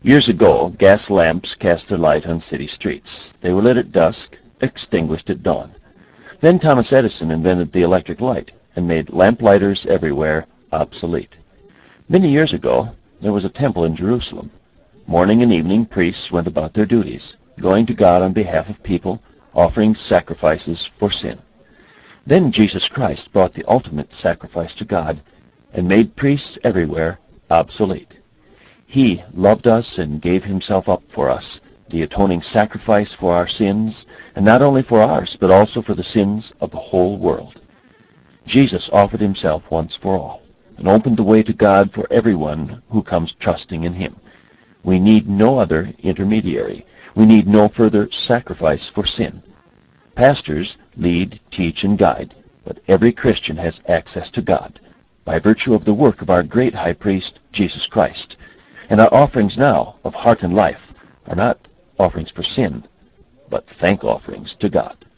Years ago, gas lamps cast their light on city streets. They were lit at dusk, extinguished at dawn. Then Thomas Edison invented the electric light and made lamplighters everywhere obsolete. Many years ago, there was a temple in Jerusalem. Morning and evening, priests went about their duties, going to God on behalf of people, offering sacrifices for sin. Then Jesus Christ brought the ultimate sacrifice to God and made priests everywhere obsolete. He loved us and gave himself up for us, the atoning sacrifice for our sins, and not only for ours, but also for the sins of the whole world. Jesus offered himself once for all, and opened the way to God for everyone who comes trusting in him. We need no other intermediary. We need no further sacrifice for sin. Pastors lead, teach, and guide, but every Christian has access to God by virtue of the work of our great high priest, Jesus Christ. And our offerings now of heart and life are not offerings for sin, but thank offerings to God.